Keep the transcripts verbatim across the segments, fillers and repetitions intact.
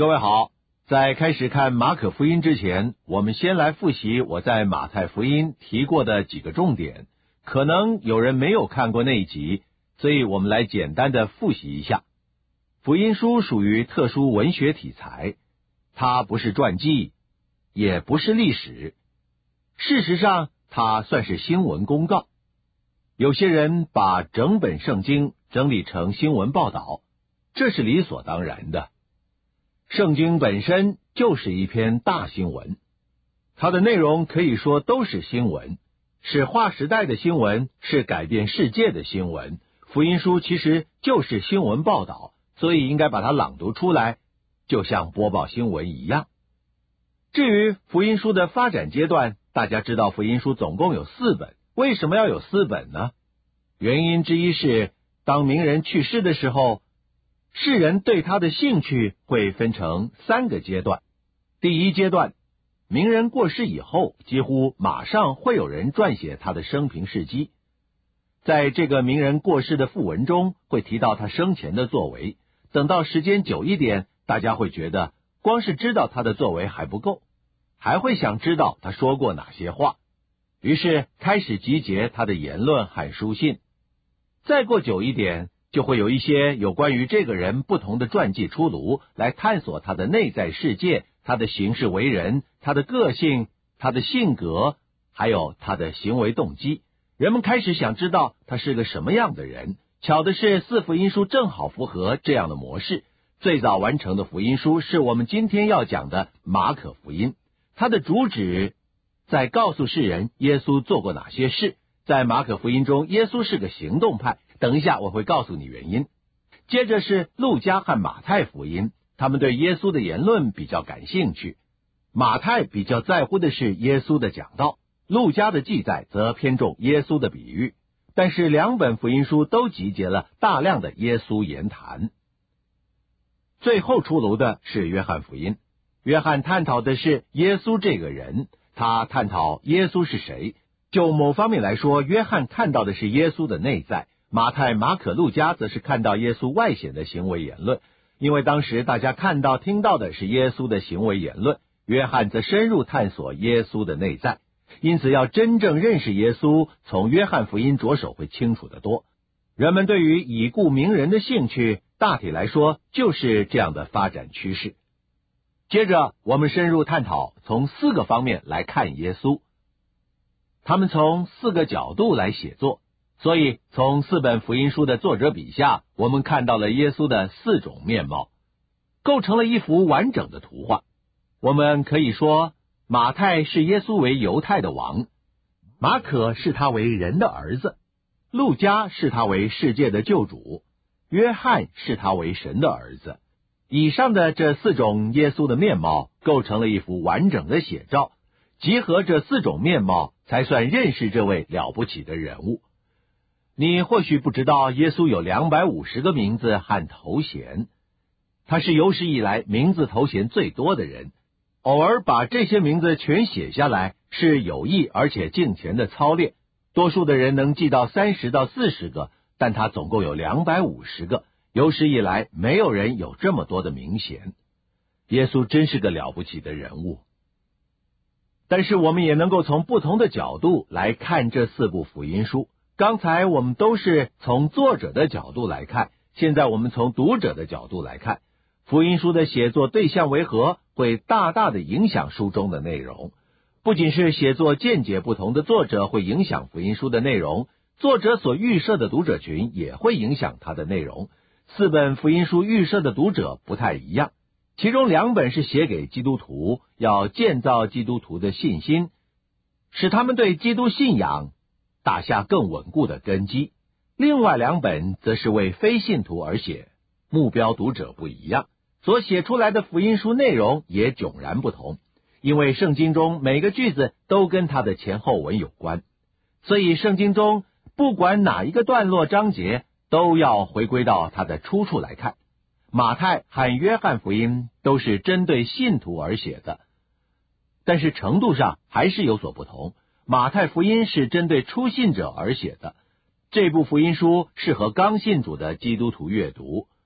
各位好，在开始看马可福音之前，我们先来复习我在马太福音提过的几个重点。可能有人没有看过那一集，所以我们来简单的复习一下。福音书属于特殊文学题材，它不是传记，也不是历史。事实上，它算是新闻公告。有些人把整本圣经整理成新闻报道，这是理所当然的。圣经本身就是一篇大新闻，它的内容可以说都是新闻，是划时代的新闻，是改变世界的新闻。福音书其实就是新闻报道，所以应该把它朗读出来，就像播报新闻一样。至于福音书的发展阶段，大家知道福音书总共有四本，为什么要有四本呢？原因之一是，当名人去世的时候，世人对他的兴趣会分成三个阶段。第一阶段，名人过世以后，几乎马上会有人撰写他的生平事迹。在这个名人过世的讣文中，会提到他生前的作为。等到时间久一点，大家会觉得光是知道他的作为还不够，还会想知道他说过哪些话，于是开始集结他的言论和书信。再过久一点，就会有一些有关于这个人不同的传记出炉，来探索他的内在世界，他的行事为人，他的个性，他的性格，还有他的行为动机。人们开始想知道他是个什么样的人。巧的是，四福音书正好符合这样的模式。最早完成的福音书是我们今天要讲的马可福音，它的主旨在告诉世人耶稣做过哪些事。在马可福音中，耶稣是个行动派，等一下我会告诉你原因。接着是路加和马太福音，他们对耶稣的言论比较感兴趣。马太比较在乎的是耶稣的讲道，路加的记载则偏重耶稣的比喻。但是两本福音书都集结了大量的耶稣言谈。最后出炉的是约翰福音，约翰探讨的是耶稣这个人，他探讨耶稣是谁。就某方面来说，约翰看到的是耶稣的内在，马太、马可、路加则是看到耶稣外显的行为言论。因为当时大家看到听到的是耶稣的行为言论，约翰则深入探索耶稣的内在。因此要真正认识耶稣，从约翰福音着手会清楚得多。人们对于已故名人的兴趣，大体来说就是这样的发展趋势。接着我们深入探讨，从四个方面来看耶稣，他们从四个角度来写作，所以从四本福音书的作者笔下，我们看到了耶稣的四种面貌，构成了一幅完整的图画。我们可以说，马太视耶稣为犹太的王，马可视他为人的儿子，路加视他为世界的救主，约翰视他为神的儿子。以上的这四种耶稣的面貌构成了一幅完整的写照，集合这四种面貌才算认识这位了不起的人物。你或许不知道，耶稣有两百五十个名字和头衔，他是有史以来名字头衔最多的人。偶尔把这些名字全写下来是有意而且敬虔的操练，多数的人能记到三十到四十个，但他总共有两百五十个，有史以来没有人有这么多的名衔。耶稣真是个了不起的人物。但是我们也能够从不同的角度来看这四部福音书。刚才我们都是从作者的角度来看，现在我们从读者的角度来看。福音书的写作对象为何，会大大的影响书中的内容。不仅是写作见解不同的作者会影响福音书的内容，作者所预设的读者群也会影响它的内容。四本福音书预设的读者不太一样，其中两本是写给基督徒，要建造基督徒的信心，使他们对基督信仰打下更稳固的根基。另外两本则是为非信徒而写，目标读者不一样，所写出来的福音书内容也迥然不同。因为圣经中每个句子都跟它的前后文有关，所以圣经中不管哪一个段落章节，都要回归到它的出处来看。马太和约翰福音都是针对信徒而写的，但是程度上还是有所不同。马太福音是针对初信者而写的，这部福音书适合刚信主的基督徒阅读。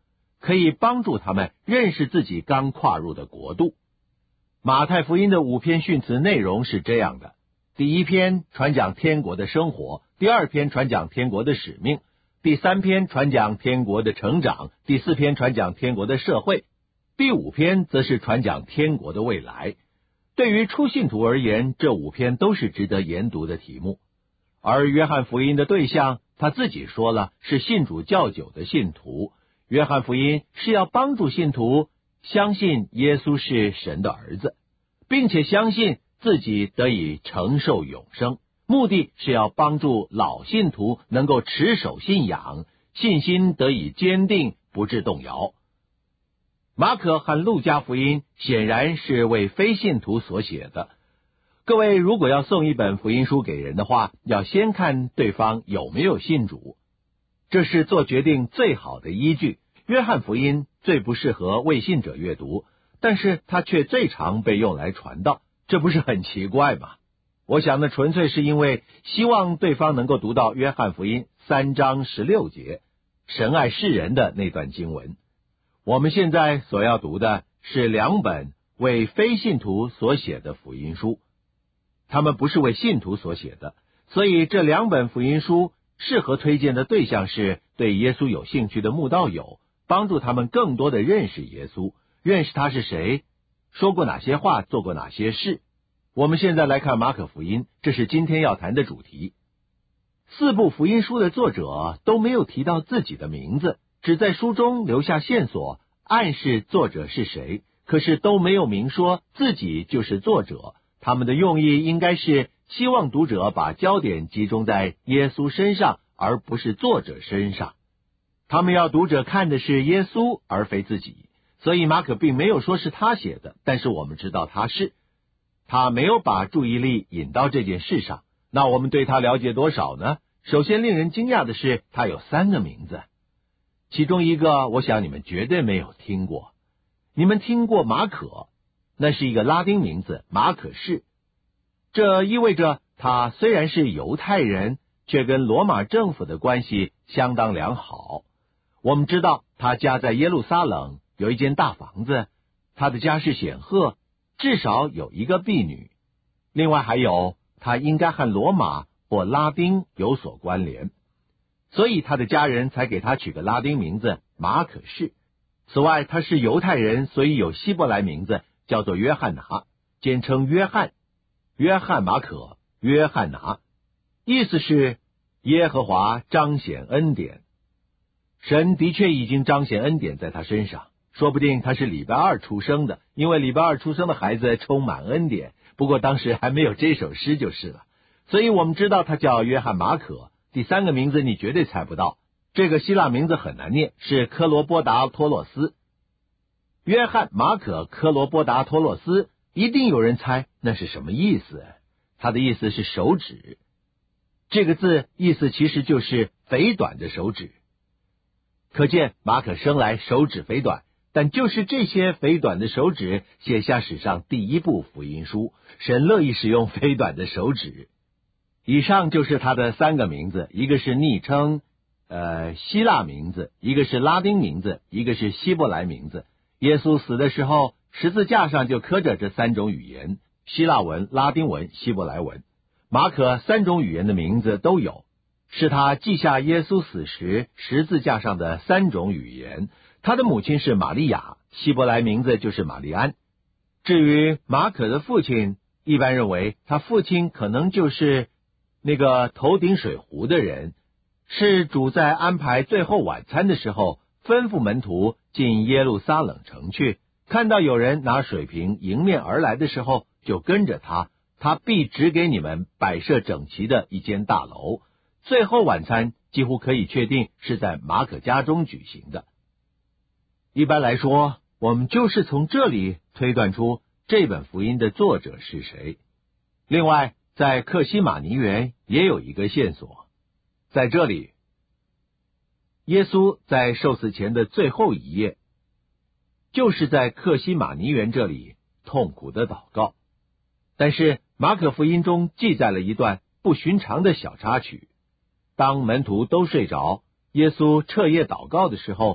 可以帮助他们认识自己刚跨入的国度。马太福音的五篇训词内容是这样的：第一篇传讲天国的生活，第二篇传讲天国的使命，第三篇传讲天国的成长，第四篇传讲天国的社会，第五篇则是传讲天国的未来。对于初信徒而言，这五篇都是值得研读的题目。而约翰福音的对象，他自己说了，是信主较久的信徒。约翰福音是要帮助信徒相信耶稣是神的儿子，并且相信自己得以承受永生，目的是要帮助老信徒能够持守信仰，信心得以坚定，不致动摇。马可和路加福音显然是为非信徒所写的。各位如果要送一本福音书给人的话，要先看对方有没有信主，这是做决定最好的依据。约翰福音最不适合未信者阅读，但是它却最常被用来传道，这不是很奇怪吗？我想呢，纯粹是因为希望对方能够读到约翰福音三章十六节，神爱世人的那段经文。我们现在所要读的是两本为非信徒所写的福音书，他们不是为信徒所写的，所以这两本福音书适合推荐的对象是对耶稣有兴趣的慕道友，帮助他们更多的认识耶稣，认识他是谁，说过哪些话，做过哪些事。我们现在来看马可福音，这是今天要谈的主题。四部福音书的作者都没有提到自己的名字，只在书中留下线索，暗示作者是谁，可是都没有明说自己就是作者。他们的用意应该是希望读者把焦点集中在耶稣身上，而不是作者身上。他们要读者看的是耶稣，而非自己。所以马可并没有说是他写的，但是我们知道他是。他没有把注意力引到这件事上。那我们对他了解多少呢？首先令人惊讶的是，他有三个名字，其中一个我想你们绝对没有听过。你们听过马可，那是一个拉丁名字，马可士。这意味着他虽然是犹太人，却跟罗马政府的关系相当良好。我们知道他家在耶路撒冷有一间大房子，他的家世显赫，至少有一个婢女。另外还有，他应该和罗马或拉丁有所关联，所以他的家人才给他取个拉丁名字马可士。此外，他是犹太人，所以有希伯来名字叫做约翰拿，简称约翰，约翰马可，约翰拿，意思是耶和华彰显恩典。神的确已经彰显恩典在他身上，说不定他是礼拜二出生的，因为礼拜二出生的孩子充满恩典，不过当时还没有这首诗就是了。所以我们知道他叫约翰马可。第三个名字你绝对猜不到，这个希腊名字很难念，是科罗波达托洛斯。约翰马可科罗波达托洛斯，一定有人猜那是什么意思。他的意思是手指，这个字意思其实就是肥短的手指。可见马可生来手指肥短，但就是这些肥短的手指写下史上第一部福音书，神乐意使用肥短的手指。以上就是他的三个名字，一个是昵称，呃，希腊名字，一个是拉丁名字，一个是希伯来名字。耶稣死的时候，十字架上就刻着这三种语言，希腊文、拉丁文、希伯来文。马可三种语言的名字都有，是他记下耶稣死时十字架上的三种语言。他的母亲是玛利亚，希伯来名字就是玛丽安。至于马可的父亲，一般认为他父亲可能就是那个头顶水壶的人，是主在安排最后晚餐的时候，吩咐门徒进耶路撒冷城去，看到有人拿水瓶迎面而来的时候，就跟着他，他必指给你们摆设整齐的一间大楼。最后晚餐几乎可以确定是在马可家中举行的。一般来说，我们就是从这里推断出这本福音的作者是谁。另外，在克西马尼园也有一个线索，在这里，耶稣在受死前的最后一夜，就是在克西马尼园这里痛苦的祷告。但是马可福音中记载了一段不寻常的小插曲，当门徒都睡着，耶稣彻夜祷告的时候，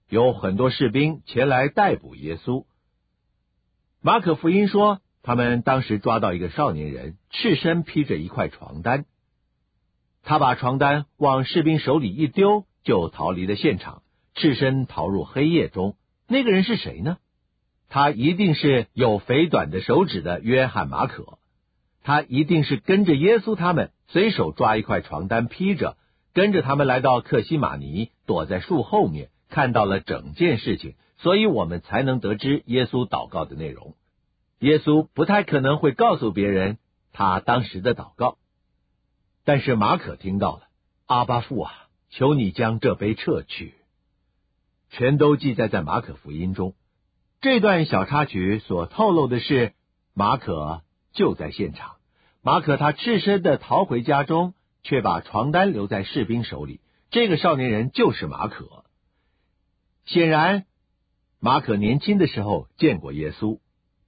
有很多士兵前来逮捕耶稣。马可福音说，他们当时抓到一个少年人，赤身披着一块床单，他把床单往士兵手里一丢，就逃离了现场，赤身逃入黑夜中。那个人是谁呢？他一定是有肥短的手指的约翰马可，他一定是跟着耶稣他们随手抓一块床单披着，跟着他们来到客西马尼，躲在树后面，看到了整件事情，所以我们才能得知耶稣祷告的内容。耶稣不太可能会告诉别人他当时的祷告，但是马可听到了，阿爸父啊，求你将这杯撤去。全都记载在马可福音中。这段小插曲所透露的是，马可就在现场，马可他赤身的逃回家中，却把床单留在士兵手里。这个少年人就是马可。显然马可年轻的时候见过耶稣，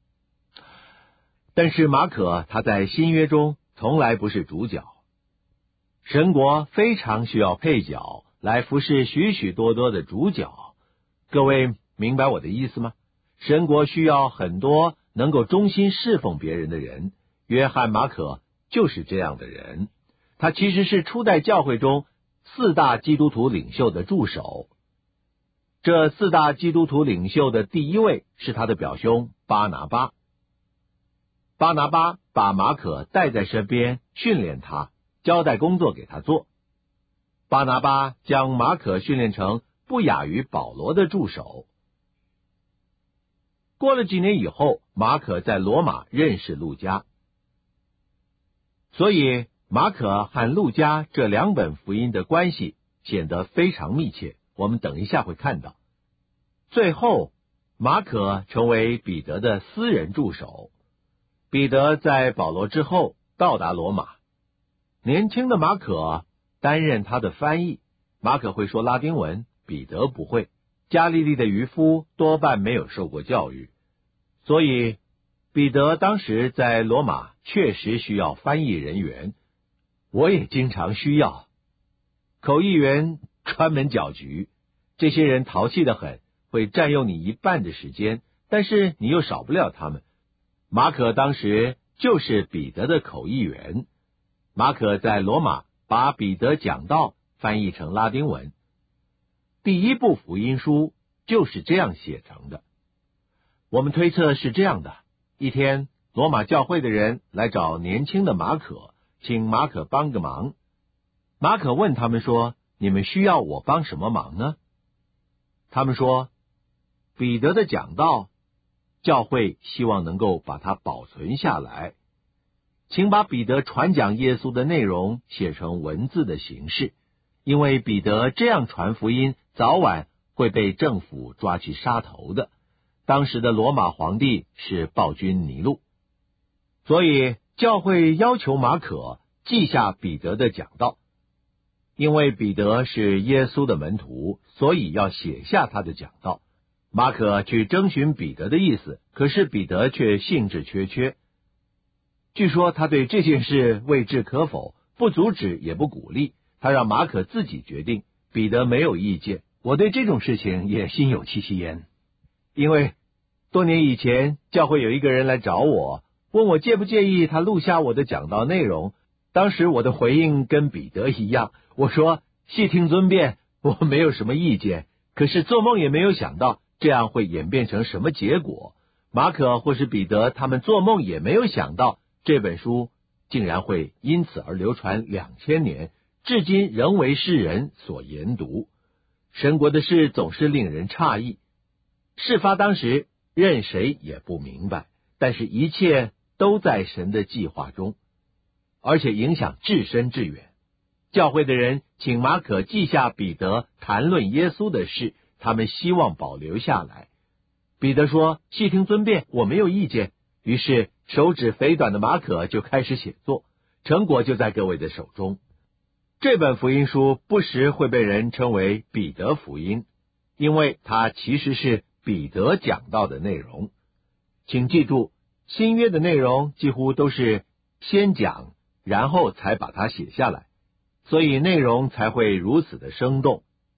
但是马可他在新约中从来不是主角。神国非常需要配角来服侍许许多多的主角。各位明白我的意思吗？神国需要很多能够忠心侍奉别人的人，约翰马可就是这样的人。他其实是初代教会中四大基督徒领袖的助手。这四大基督徒领袖的第一位是他的表兄巴拿巴。巴拿巴把马可带在身边，训练他，交代工作给他做。巴拿巴将马可训练成不亚于保罗的助手。过了几年以后，马可在罗马认识路加，所以马可和路加这两本福音的关系显得非常密切，我们等一下会看到。最后，马可成为彼得的私人助手。彼得在保罗之后到达罗马，年轻的马可担任他的翻译。马可会说拉丁文，彼得不会。加利利的渔夫多半没有受过教育，所以彼得当时在罗马确实需要翻译人员。我也经常需要口译员，专门搅局。这些人淘气得很，会占用你一半的时间，但是你又少不了他们。马可当时就是彼得的口译员。马可在罗马把彼得讲道翻译成拉丁文。第一部福音书就是这样写成的。我们推测是这样的：一天，罗马教会的人来找年轻的马可，请马可帮个忙。马可问他们说，你们需要我帮什么忙呢？他们说，彼得的讲道，教会希望能够把它保存下来，请把彼得传讲耶稣的内容写成文字的形式，因为彼得这样传福音，早晚会被政府抓去杀头的。当时的罗马皇帝是暴君尼禄，所以教会要求马可记下彼得的讲道。因为彼得是耶稣的门徒，所以要写下他的讲道。马可去征询彼得的意思，可是彼得却兴致缺缺。据说他对这件事未置可否，不阻止也不鼓励，他让马可自己决定。彼得没有意见。我对这种事情也心有戚戚焉，因为多年以前教会有一个人来找我，问我介不介意他录下我的讲道内容。当时我的回应跟彼得一样，我说细听尊便，我没有什么意见。可是做梦也没有想到这样会演变成什么结果。马可或是彼得他们做梦也没有想到，这本书竟然会因此而流传两千年，至今仍为世人所研读。神国的事总是令人诧异，事发当时任谁也不明白，但是一切都在神的计划中，而且影响至深至远。教会的人请马可记下彼得谈论耶稣的事，他们希望保留下来。彼得说细听尊便，我没有意见。于是手指肥短的马可就开始写作，成果就在各位的手中。这本福音书不时会被人称为彼得福音，因为它其实是彼得讲到的内容。请记住，新约的内容几乎都是先讲，然后才把它写下来，所以内容才会如此的生动。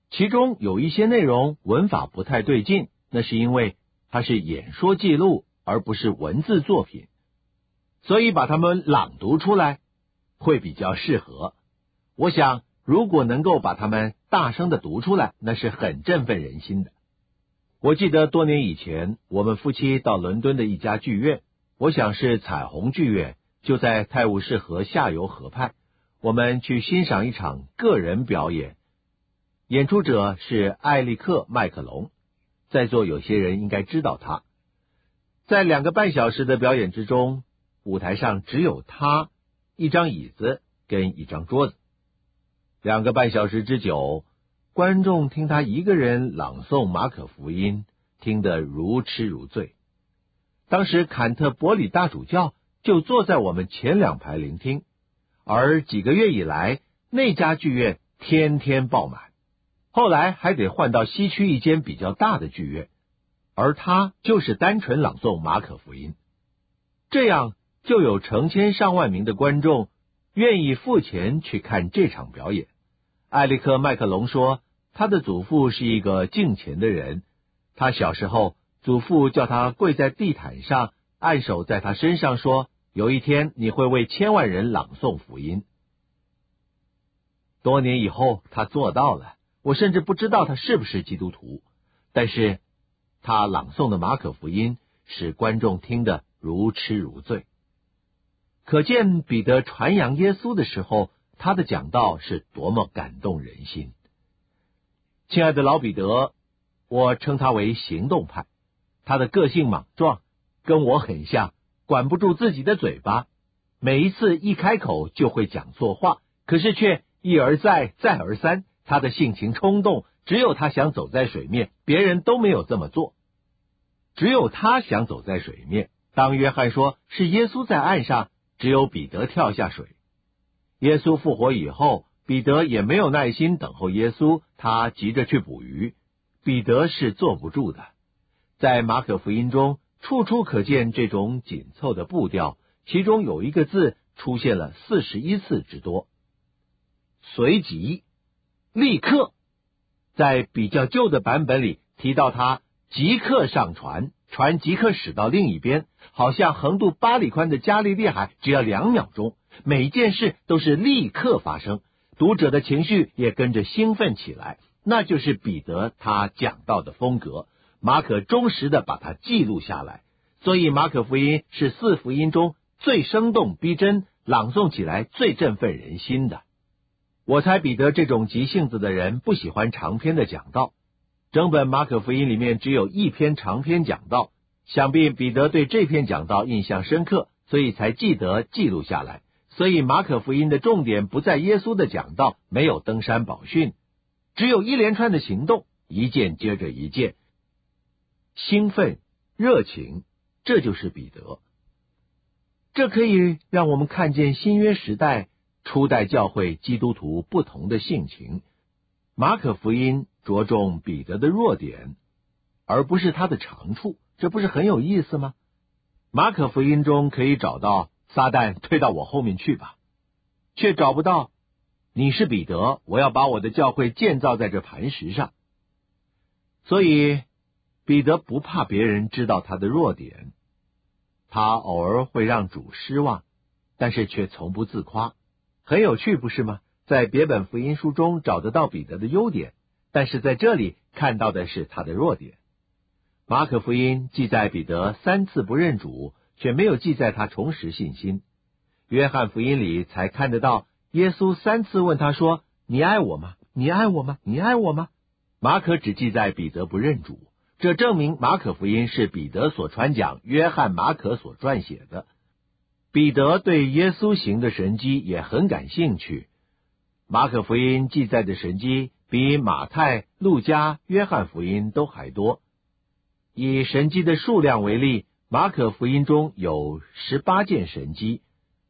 其中有一些内容文法不太对劲，那是因为它是演说记录，而不是文字作品，所以把它们朗读出来会比较适合。我想如果能够把它们大声的读出来，那是很振奋人心的。我记得多年以前，我们夫妻到伦敦的一家剧院，我想是彩虹剧院，就在泰晤士河下游河畔，我们去欣赏一场个人表演，演出者是艾利克·麦克隆，在座有些人应该知道他。在两个半小时的表演之中，舞台上只有他、一张椅子跟一张桌子。两个半小时之久，观众听他一个人朗诵马可福音，听得如痴如醉。当时坎特伯里大主教就坐在我们前两排聆听，而几个月以来，那家剧院天天爆满，后来还得换到西区一间比较大的剧院，而他就是单纯朗诵马可福音。这样就有成千上万名的观众愿意付钱去看这场表演。艾利克·麦克隆说，他的祖父是一个敬虔的人，他小时候祖父叫他跪在地毯上，按手在他身上说，有一天你会为千万人朗诵福音。多年以后他做到了，我甚至不知道他是不是基督徒，但是他朗诵的马可福音使观众听得如痴如醉。可见彼得传扬耶稣的时候，他的讲道是多么感动人心。亲爱的老彼得，我称他为行动派，他的个性莽撞，跟我很像，管不住自己的嘴巴，每一次一开口就会讲错话，可是却一而再再而三，他的性情冲动，只有他想走在水面，别人都没有这么做。只有他想走在水面，当约翰说是耶稣在岸上，只有彼得跳下水。耶稣复活以后，彼得也没有耐心等候耶稣，他急着去捕鱼，彼得是坐不住的。在马可福音中，处处可见这种紧凑的步调，其中有一个字出现了四十一次之多。随即，立刻，在比较旧的版本里提到他即刻上船，船即刻驶到另一边，好像横渡八里宽的加利利海只要两秒钟，每一件事都是立刻发生，读者的情绪也跟着兴奋起来，那就是彼得他讲道的风格，马可忠实的把它记录下来，所以马可福音是四福音中最生动逼真，朗诵起来最振奋人心的。我猜彼得这种急性子的人不喜欢长篇的讲道，整本马可福音里面只有一篇长篇讲道，想必彼得对这篇讲道印象深刻，所以才记得记录下来。所以马可福音的重点不在耶稣的讲道，没有登山宝训，只有一连串的行动，一件接着一件，兴奋热情，这就是彼得。这可以让我们看见新约时代初代教会基督徒不同的性情。马可福音着重彼得的弱点，而不是他的长处，这不是很有意思吗？马可福音中可以找到撒旦退到我后面去吧，却找不到你是彼得，我要把我的教会建造在这磐石上。所以彼得不怕别人知道他的弱点，他偶尔会让主失望，但是却从不自夸。很有趣，不是吗？在别本福音书中找得到彼得的优点，但是在这里看到的是他的弱点。马可福音记载彼得三次不认主，却没有记载他重拾信心。约翰福音里才看得到耶稣三次问他说，你爱我吗？你爱我吗？你爱我吗？马可只记载彼得不认主，这证明马可福音是彼得所传讲，约翰、马可所撰写的。彼得对耶稣行的神迹也很感兴趣。马可福音记载的神迹比马太、路加、约翰福音都还多。以神迹的数量为例，马可福音中有十八件神迹。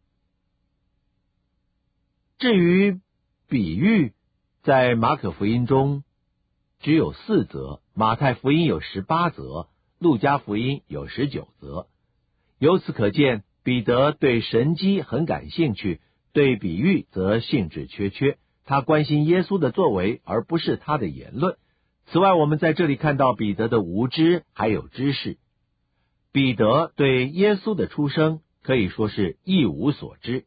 至于比喻，在马可福音中只有四则，马太福音有十八则，路加福音有十九则。由此可见，彼得对神迹很感兴趣，对比喻则兴致缺缺， 他关心耶稣的作为，而不是他的言论。此外，我们在这里看到彼得的无知还有知识。彼得对耶稣的出生可以说是一无所知。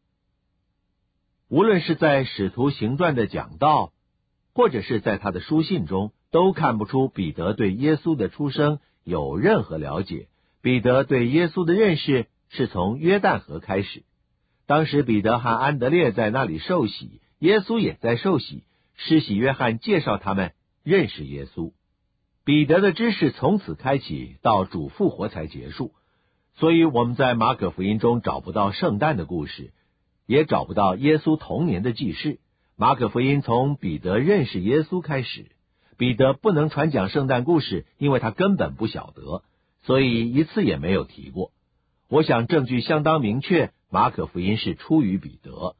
无论是在使徒行传的讲道，或者是在他的书信中，都看不出彼得对耶稣的出生有任何了解。彼得对耶稣的认识是从约旦河开始。当时彼得和安德烈在那里受洗，耶稣也在受洗，施洗约翰介绍他们认识耶稣。彼得的知识从此开启，到主复活才结束。所以我们在马可福音中找不到圣诞的故事，也找不到耶稣童年的记事。马可福音从彼得认识耶稣开始。彼得不能传讲圣诞故事，因为他根本不晓得，所以一次也没有提过。我想证据相当明确，马可福音是出于彼得。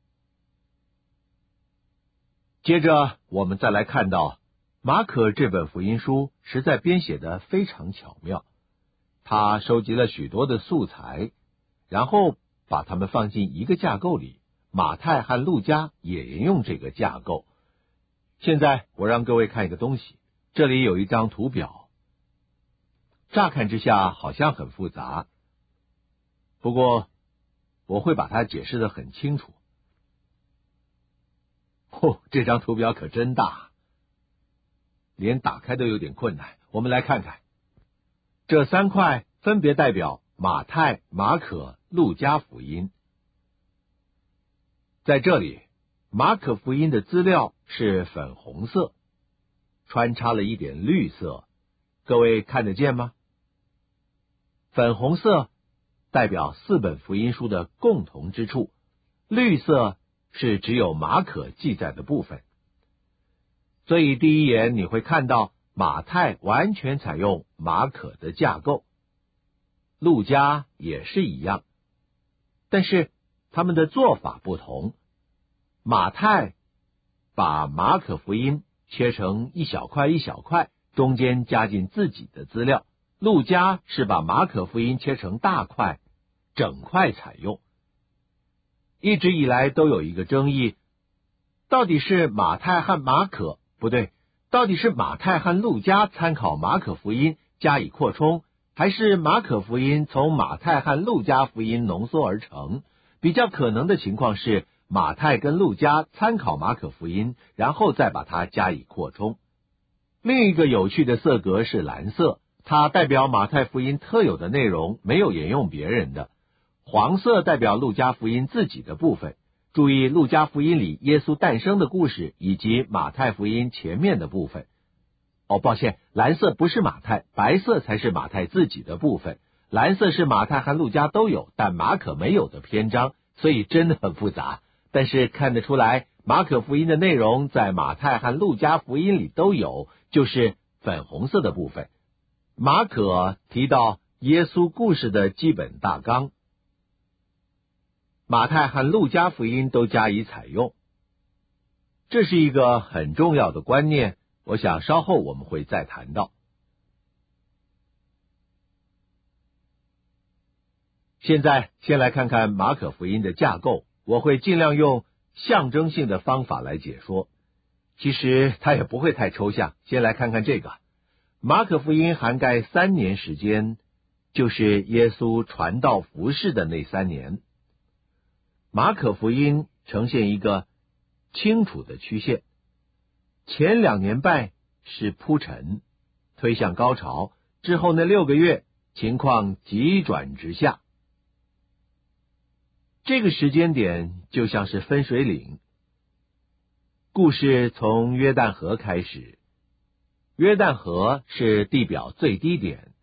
接着我们再来看到马可这本福音书实在编写得非常巧妙，他收集了许多的素材，然后把它们放进一个架构里。马太和路加也沿用这个架构。现在我让各位看一个东西，这里有一张图表，乍看之下好像很复杂，不过我会把它解释得很清楚。哦，这张图表可真大，连打开都有点困难。我们来看看，这三块分别代表马太、马可、路加福音。在这里，马可福音的资料是粉红色，穿插了一点绿色，各位看得见吗？粉红色代表四本福音书的共同之处，绿色是只有马可记载的部分。所以第一眼你会看到马太完全采用马可的架构，路加也是一样，但是他们的做法不同。马太把马可福音切成一小块一小块，中间加进自己的资料。路加是把马可福音切成大块，整块采用。一直以来都有一个争议，到底是马太和马可，不对，到底是马太和路加参考马可福音加以扩充，还是马可福音从马太和路加福音浓缩而成？比较可能的情况是马太跟路加参考马可福音，然后再把它加以扩充。另一个有趣的色格是蓝色，它代表马太福音特有的内容，没有沿用别人的。黄色代表路加福音自己的部分，注意路加福音里耶稣诞生的故事，以及马太福音前面的部分。哦，抱歉，蓝色不是马太，白色才是马太自己的部分。蓝色是马太和路加都有，但马可没有的篇章，所以真的很复杂。但是看得出来，马可福音的内容在马太和路加福音里都有，就是粉红色的部分。马可提到耶稣故事的基本大纲，马太和路加福音都加以采用。这是一个很重要的观念，我想稍后我们会再谈到。现在先来看看马可福音的架构，我会尽量用象征性的方法来解说，其实它也不会太抽象。先来看看这个，马可福音涵盖三年时间，就是耶稣传道服事的那三年。马可福音呈现一个清楚的曲线，前两年半是铺陈，推向高潮，之后那六个月情况急转直下。这个时间点就像是分水岭，故事从约旦河开始，约旦河是地表最低点，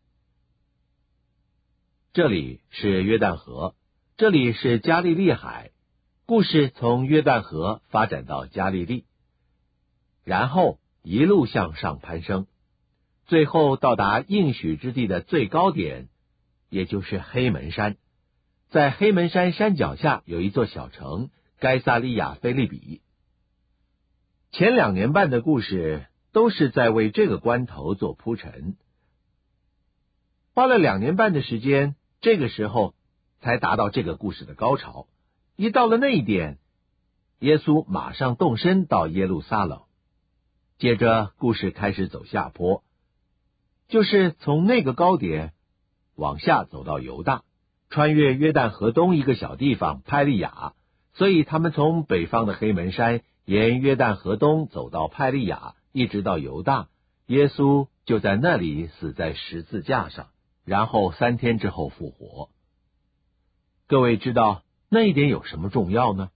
这里是约旦河，这里是加利利海，故事从约旦河发展到加利利，然后一路向上攀升，最后到达应许之地的最高点，也就是黑门山。在黑门山山脚下有一座小城该撒利亚腓立比。前两年半的故事都是在为这个关头做铺陈，花了两年半的时间，这个时候才达到这个故事的高潮。一到了那一点， 耶稣马上动身到耶路撒冷。接着故事开始走下坡，就是从那个高点往下走到犹大，穿越约旦河东一个小地方派利亚，所以他们从北方的黑门山沿约旦河东走到派利亚，一直到犹大，耶稣就在那里死在十字架上，然后三天之后复活。各位知道那一点有什么重要呢？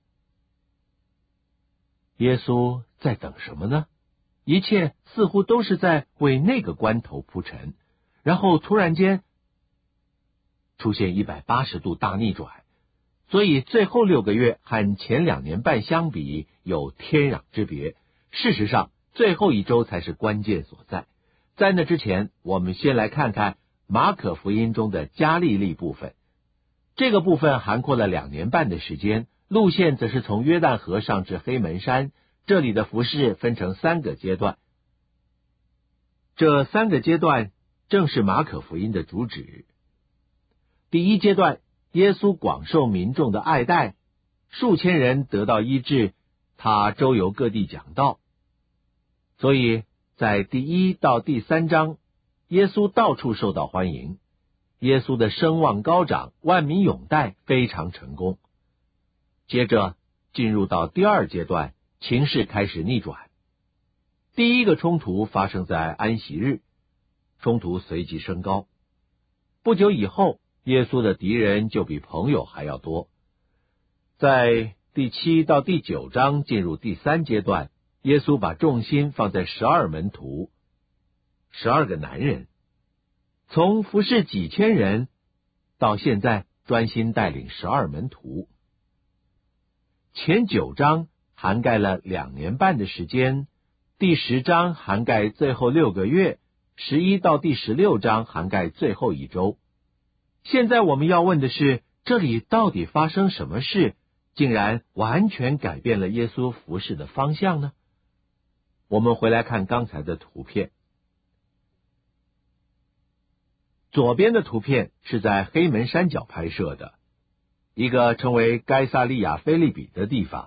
耶稣在等什么呢？一切似乎都是在为那个关头铺陈，然后突然间出现一百八十度大逆转，所以最后六个月和前两年半相比有天壤之别。事实上，最后一周才是关键所在。在那之前，我们先来看看马可福音中的加利利部分。这个部分涵括了两年半的时间，路线则是从约旦河上至黑门山。这里的服事分成三个阶段，这三个阶段正是马可福音的主旨。第一阶段，耶稣广受民众的爱戴，数千人得到医治，他周游各地讲道。所以在第一到第三章，耶稣到处受到欢迎，耶稣的声望高涨，万民拥戴，非常成功。接着进入到第二阶段，情势开始逆转。第一个冲突发生在安息日，冲突随即升高。不久以后，耶稣的敌人就比朋友还要多。在第七到第九章进入第三阶段，耶稣把重心放在十二门徒，十二个男人，从服侍几千人到现在专心带领十二门徒。前九章涵盖了两年半的时间，第十章涵盖最后六个月，十一到第十六章涵盖最后一周。现在我们要问的是，这里到底发生什么事，竟然完全改变了耶稣服事的方向呢？我们回来看刚才的图片。左边的图片是在黑门山脚拍摄的，一个称为该撒利亚腓立比的地方。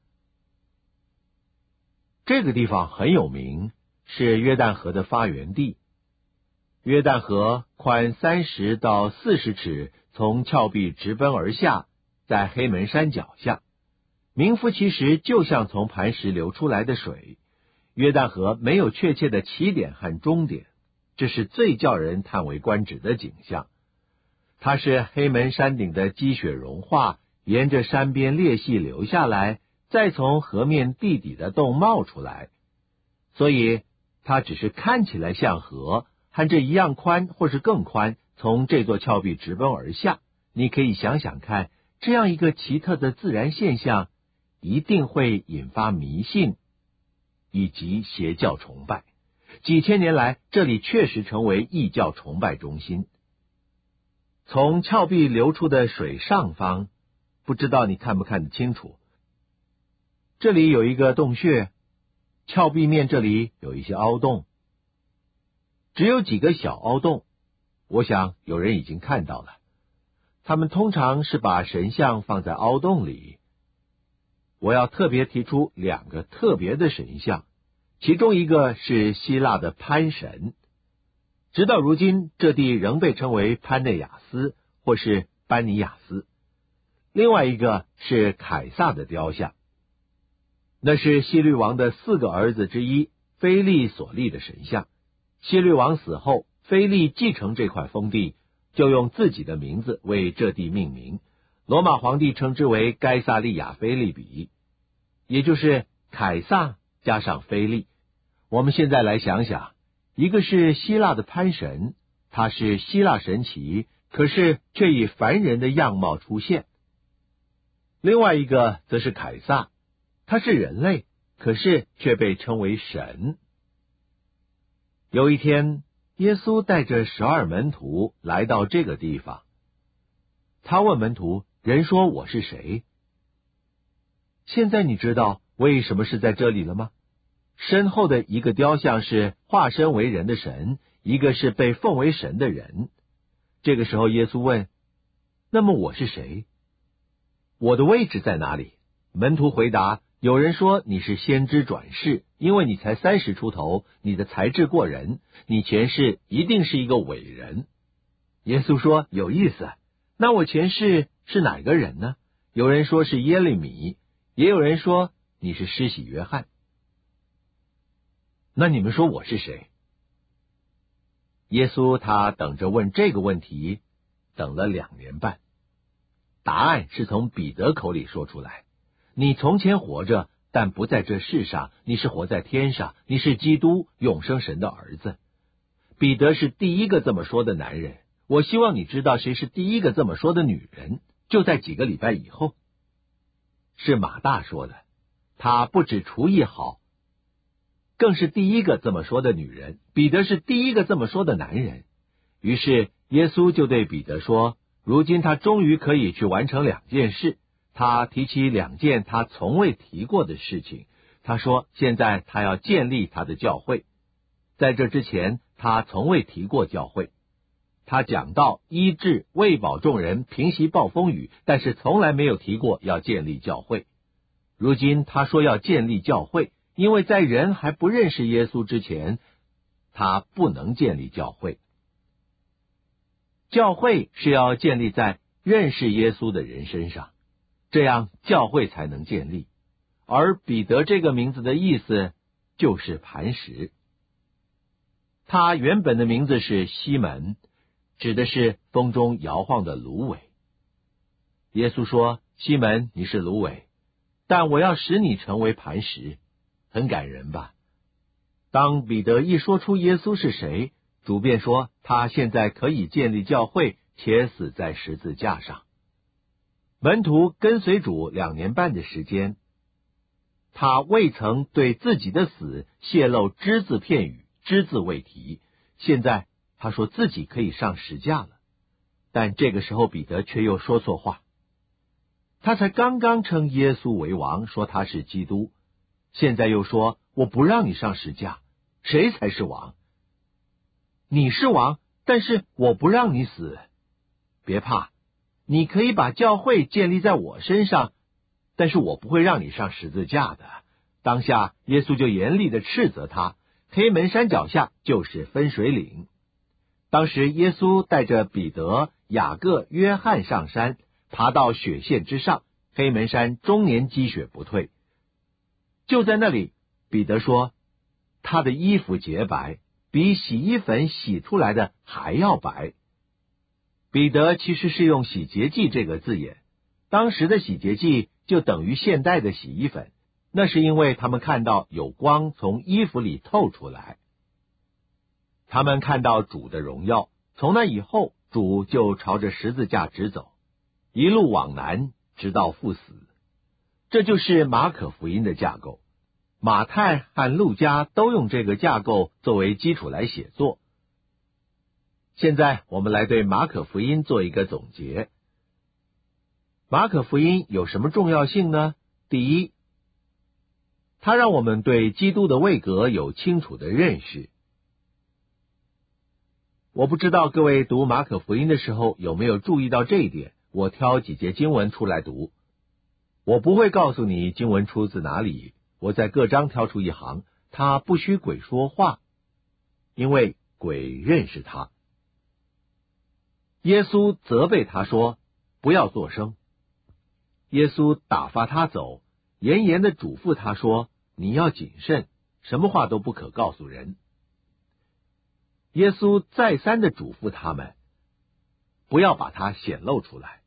这个地方很有名，是约旦河的发源地。约旦河宽三十到四十尺，从峭壁直奔而下，在黑门山脚下，名副其实就像从磐石流出来的水。约旦河没有确切的起点和终点，这是最叫人叹为观止的景象。它是黑门山顶的积雪融化，沿着山边裂隙流下来，再从河面地底的洞冒出来，所以它只是看起来像河，和这一样宽或是更宽，从这座峭壁直奔而下。你可以想想看，这样一个奇特的自然现象，一定会引发迷信以及邪教崇拜。几千年来，这里确实成为异教崇拜中心。从峭壁流出的水上方，不知道你看不看得清楚，这里有一个洞穴，峭壁面这里有一些凹洞，只有几个小凹洞，我想有人已经看到了。他们通常是把神像放在凹洞里。我要特别提出两个特别的神像，其中一个是希腊的潘神，直到如今这地仍被称为潘内亚斯或是班尼亚斯。另外一个是凯撒的雕像，那是希律王的四个儿子之一腓力所立的神像。希律王死后，腓力继承这块封地，就用自己的名字为这地命名。罗马皇帝称之为该撒利亚腓立比，也就是凯撒加上腓力。我们现在来想想，一个是希腊的潘神，他是希腊神祇，可是却以凡人的样貌出现。另外一个则是凯撒，他是人类，可是却被称为神。有一天，耶稣带着十二门徒来到这个地方，他问门徒，人说我是谁？现在你知道为什么是在这里了吗？身后的一个雕像是化身为人的神，一个是被奉为神的人。这个时候耶稣问，那么我是谁？我的位置在哪里？ 门徒回答，有人说你是先知转世，因为你才三十出头，你的才智过人，你前世一定是一个伟人。耶稣说，有意思，那我前世是哪个人呢？有人说是耶利米，也有人说你是施洗约翰。那你们说我是谁？耶稣他等着问这个问题，等了两年半。答案是从彼得口里说出来，你从前活着，但不在这世上，你是活在天上，你是基督，永生神的儿子。彼得是第一个这么说的男人，我希望你知道谁是第一个这么说的女人，就在几个礼拜以后。是马大说的，她不止厨艺好，更是第一个这么说的女人。彼得是第一个这么说的男人。于是耶稣就对彼得说，如今他终于可以去完成两件事。他提起两件他从未提过的事情。他说现在他要建立他的教会，在这之前他从未提过教会。他讲到医治、喂饱众人、平息暴风雨，但是从来没有提过要建立教会。如今他说要建立教会，因为在人还不认识耶稣之前，他不能建立教会。教会是要建立在认识耶稣的人身上，这样教会才能建立。而彼得这个名字的意思就是磐石。他原本的名字是西门，指的是风中摇晃的芦苇。耶稣说，西门，你是芦苇，但我要使你成为磐石。很感人吧？当彼得一说出耶稣是谁，主便说他现在可以建立教会，且死在十字架上。门徒跟随主两年半的时间，他未曾对自己的死泄露只字片语，只字未提。现在他说自己可以上十架了，但这个时候彼得却又说错话。他才刚刚称耶稣为王，说他是基督，现在又说我不让你上十架，谁才是王？你是王，但是我不让你死。别怕，你可以把教会建立在我身上，但是我不会让你上十字架的。当下耶稣就严厉的斥责他，黑门山脚下就是分水岭。当时耶稣带着彼得、雅各、约翰上山，爬到雪线之上，黑门山终年积雪不退。就在那里，彼得说，他的衣服洁白，比洗衣粉洗出来的还要白。彼得其实是用洗洁剂这个字眼，当时的洗洁剂就等于现代的洗衣粉，那是因为他们看到有光从衣服里透出来。他们看到主的荣耀，从那以后主就朝着十字架直走，一路往南，直到赴死。这就是马可福音的架构。马太和路加都用这个架构作为基础来写作。现在我们来对马可福音做一个总结。马可福音有什么重要性呢？第一，它让我们对基督的位格有清楚的认识。我不知道各位读马可福音的时候有没有注意到这一点，我挑几节经文出来读。我不会告诉你经文出自哪里，我在各章挑出一行，他不许鬼说话，因为鬼认识他。耶稣责备他说，不要作声。耶稣打发他走，严严的嘱咐他说，你要谨慎，什么话都不可告诉人。耶稣再三的嘱咐他们，不要把它显露出来。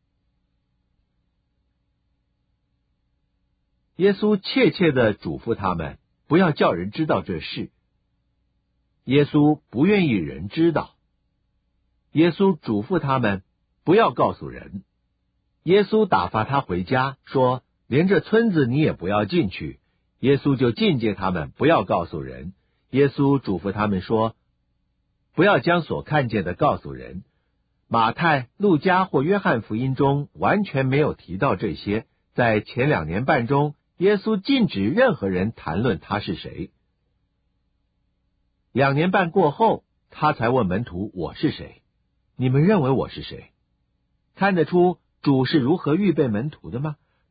耶稣切切的嘱咐他们，不要叫人知道这事。耶稣不愿意人知道。耶稣嘱咐他们，不要告诉人。耶稣打发他回家，说，连这村子你也不要进去。耶稣就禁戒他们，不要告诉人。耶稣嘱咐他们说，不要将所看见的告诉人。马太、路加或约翰福音中完全没有提到这些。在前两年半中，耶稣禁止任何人谈论他是谁。两年半过后，他才问门徒，我是谁？你们认为我是谁？看得出主是如何预备门徒的吗？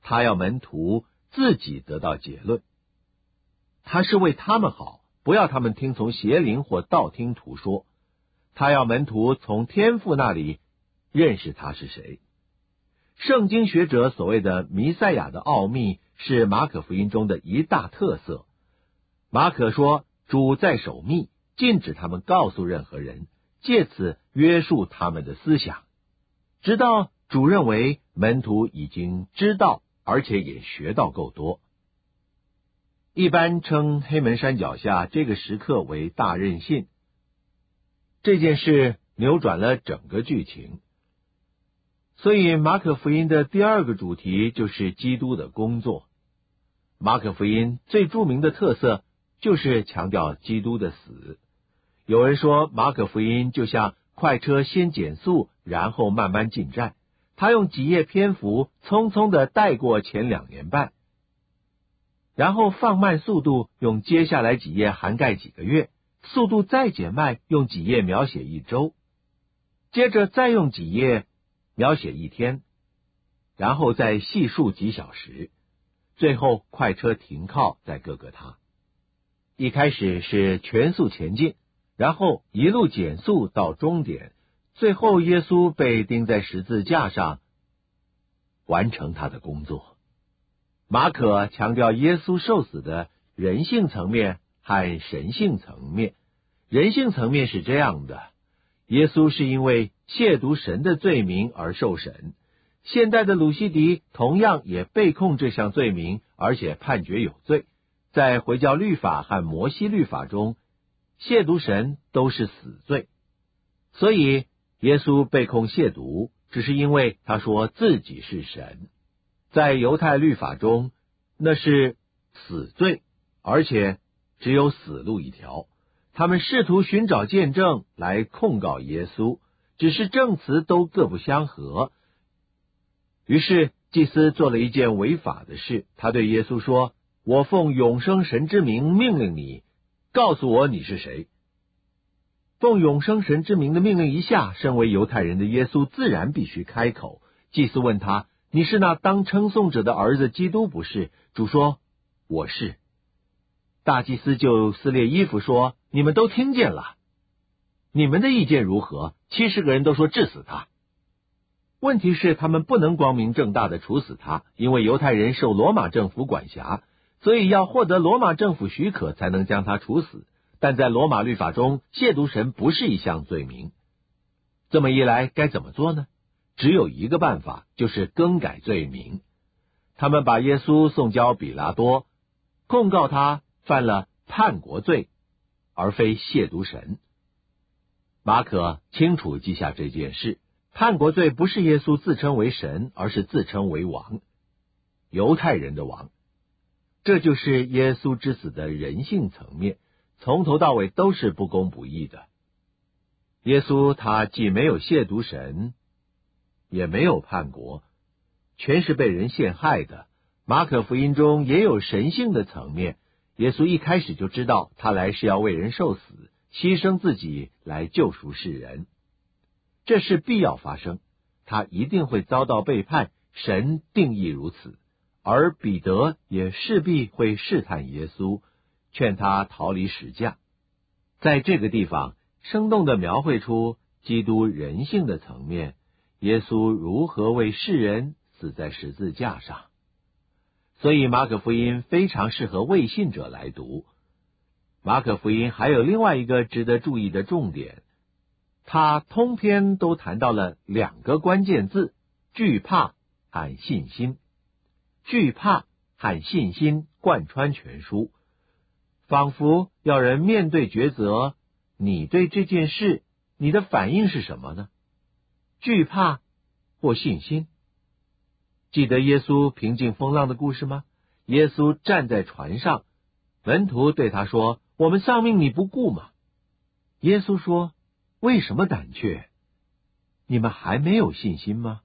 他要门徒自己得到结论。他是为他们好，不要他们听从邪灵或道听途说。他要门徒从天父那里认识他是谁。圣经学者所谓的弥赛亚的奥秘是马可福音中的一大特色。马可说主在守密，禁止他们告诉任何人，借此约束他们的思想，直到主认为门徒已经知道，而且也学到够多。一般称黑门山脚下这个时刻为大任性。这件事扭转了整个剧情。所以马可福音的第二个主题就是基督的工作。马可福音最著名的特色就是强调基督的死。有人说马可福音就像快车先减速，然后慢慢进站，他用几页篇幅匆匆地带过前两年半，然后放慢速度，用接下来几页涵盖几个月，速度再减慢，用几页描写一周，接着再用几页描写一天，然后再细数几小时，最后快车停靠在各个他。一开始是全速前进，然后一路减速到终点，最后耶稣被钉在十字架上，完成他的工作。马可强调耶稣受死的人性层面和神性层面。人性层面是这样的，耶稣是因为亵渎神的罪名而受审，现代的鲁西迪同样也被控这项罪名，而且判决有罪。在回教律法和摩西律法中，亵渎神都是死罪，所以耶稣被控亵渎，只是因为他说自己是神。在犹太律法中，那是死罪，而且只有死路一条。他们试图寻找见证来控告耶稣，只是证词都各不相合。于是祭司做了一件违法的事，他对耶稣说：我奉永生神之名命令你，告诉我你是谁。奉永生神之名的命令一下，身为犹太人的耶稣自然必须开口。祭司问他：你是那当称颂者的儿子基督不是？主说：我是。大祭司就撕裂衣服说：你们都听见了，你们的意见如何？七十个人都说治死他。问题是他们不能光明正大的处死他，因为犹太人受罗马政府管辖，所以要获得罗马政府许可才能将他处死。但在罗马律法中，亵渎神不是一项罪名。这么一来该怎么做呢？只有一个办法，就是更改罪名。他们把耶稣送交比拉多，控告他犯了叛国罪，而非亵渎神。马可清楚记下这件事，叛国罪不是耶稣自称为神，而是自称为王，犹太人的王。这就是耶稣之死的人性层面，从头到尾都是不公不义的。耶稣他既没有亵渎神，也没有叛国，全是被人陷害的。马可福音中也有神性的层面，耶稣一开始就知道他来是要为人受死，牺牲自己来救赎世人，这是必要发生，他一定会遭到背叛，神定义如此。而彼得也势必会试探耶稣，劝他逃离十架。在这个地方生动地描绘出基督人性的层面，耶稣如何为世人死在十字架上。所以马可福音非常适合未信者来读。马可福音还有另外一个值得注意的重点，他通篇都谈到了两个关键字：惧怕和信心。惧怕和信心贯穿全书，仿佛要人面对抉择，你对这件事你的反应是什么呢？惧怕或信心？记得耶稣平静风浪的故事吗？耶稣站在船上，门徒对他说：我们丧命你不顾吗？耶稣说：为什么胆怯？你们还没有信心吗？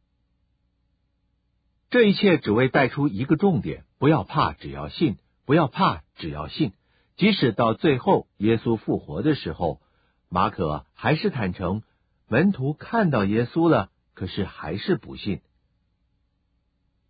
这一切只为带出一个重点：不要怕，只要信；不要怕，只要信。即使到最后耶稣复活的时候，马可还是坦诚，门徒看到耶稣了，可是还是不信。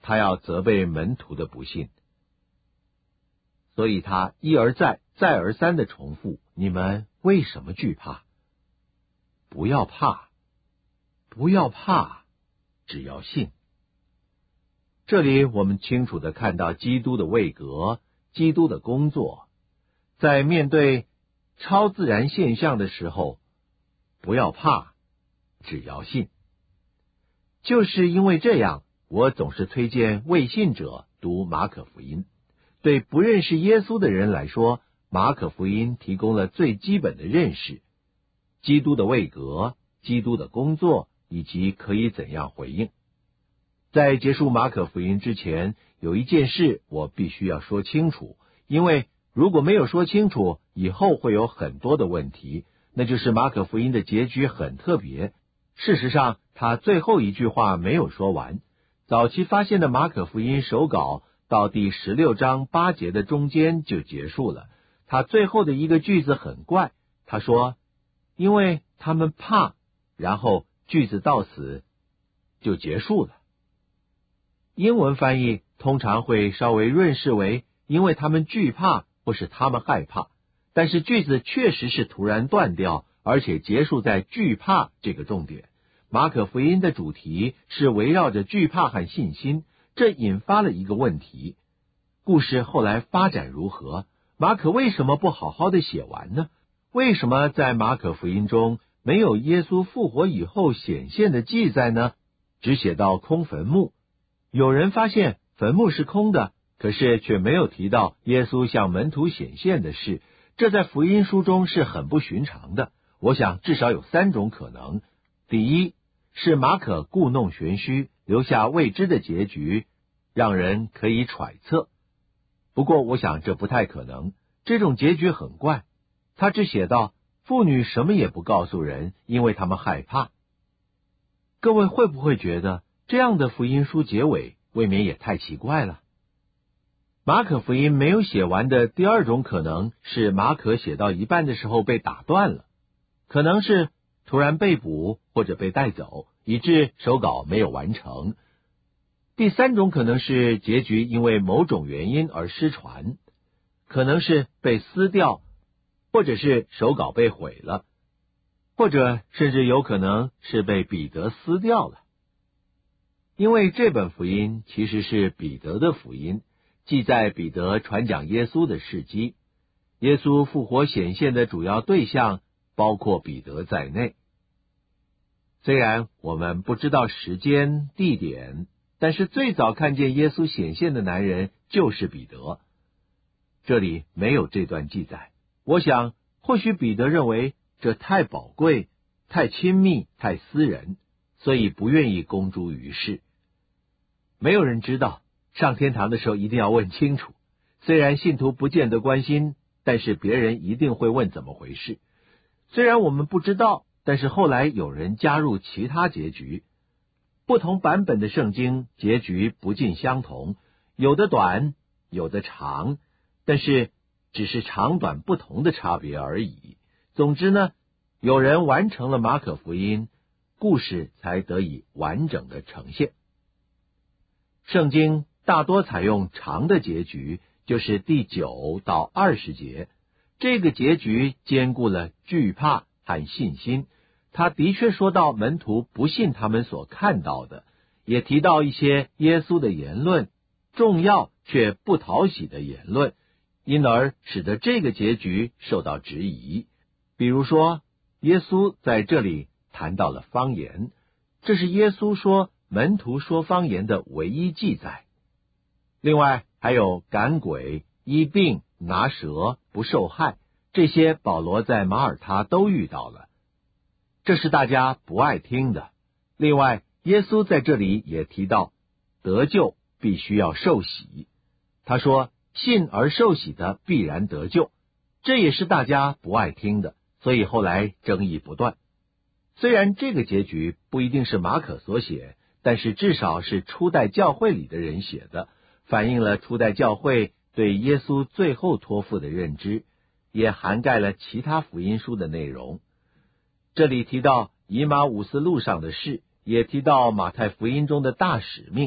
他要责备门徒的不信，所以他一而再、再而三的重复：你们为什么惧怕？不要怕，不要怕，只要信。这里我们清楚的看到基督的位格，基督的工作。在面对超自然现象的时候，不要怕，只要信。就是因为这样，我总是推荐未信者读马可福音。对不认识耶稣的人来说，马可福音提供了最基本的认识，基督的位格、基督的工作，以及可以怎样回应。在结束马可福音之前，有一件事我必须要说清楚，因为如果没有说清楚，以后会有很多的问题。那就是马可福音的结局很特别，事实上他最后一句话没有说完。早期发现的马可福音手稿到第十六章八节的中间就结束了，他最后的一个句子很怪，他说因为他们怕，然后句子到此就结束了。英文翻译通常会稍微润饰为因为他们惧怕或是他们害怕，但是句子确实是突然断掉，而且结束在惧怕这个重点。马可福音的主题是围绕着惧怕和信心，这引发了一个问题：故事后来发展如何？马可为什么不好好的写完呢？为什么在马可福音中没有耶稣复活以后显现的记载呢？只写到空坟墓。有人发现坟墓是空的，可是却没有提到耶稣向门徒显现的事，这在福音书中是很不寻常的。我想至少有三种可能。第一，是马可故弄玄虚，留下未知的结局，让人可以揣测。不过我想这不太可能，这种结局很怪。他只写道妇女什么也不告诉人，因为他们害怕。各位会不会觉得这样的福音书结尾未免也太奇怪了？马可福音没有写完的第二种可能是马可写到一半的时候被打断了，可能是突然被捕或者被带走，以致手稿没有完成。第三种可能是结局因为某种原因而失传，可能是被撕掉，或者是手稿被毁了，或者甚至有可能是被彼得撕掉了。因为这本福音其实是彼得的福音，记载彼得传讲耶稣的事迹。耶稣复活显现的主要对象包括彼得在内。虽然我们不知道时间、地点，但是最早看见耶稣显现的男人就是彼得。这里没有这段记载，我想或许彼得认为这太宝贵、太亲密、太私人，所以不愿意公诸于世。没有人知道，上天堂的时候一定要问清楚。虽然信徒不见得关心，但是别人一定会问怎么回事。虽然我们不知道，但是后来有人加入其他结局。不同版本的圣经结局不尽相同，有的短，有的长，但是只是长短不同的差别而已。总之呢，有人完成了马可福音，故事才得以完整的呈现。圣经大多采用长的结局，就是第九到二十节。这个结局兼顾了惧怕和信心。他的确说到门徒不信他们所看到的，也提到一些耶稣的言论，重要却不讨喜的言论，因而使得这个结局受到质疑。比如说，耶稣在这里谈到了方言，这是耶稣说门徒说方言的唯一记载。另外还有赶鬼、医病、拿蛇、不受害，这些保罗在马耳他都遇到了，这是大家不爱听的。另外耶稣在这里也提到得救必须要受洗，他说信而受洗的必然得救，这也是大家不爱听的，所以后来争议不断。虽然这个结局不一定是马可所写，但是至少是初代教会里的人写的，反映了初代教会对耶稣最后托付的认知，也涵盖了其他福音书的内容。这里提到以马忤斯路上的事，也提到马太福音中的大使命，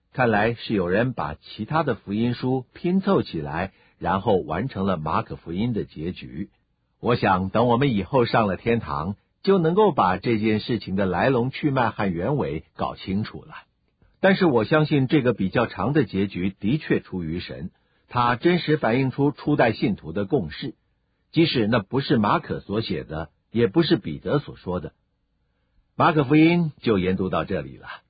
看来是有人把其他的福音书拼凑起来，然后完成了马可福音的结局。我想等我们以后上了天堂，就能够把这件事情的来龙去脉和原委搞清楚了。但是我相信这个比较长的结局的确出于神，它真实反映出初代信徒的共识，即使那不是马可所写的，也不是彼得所说的。马可福音就研读到这里了。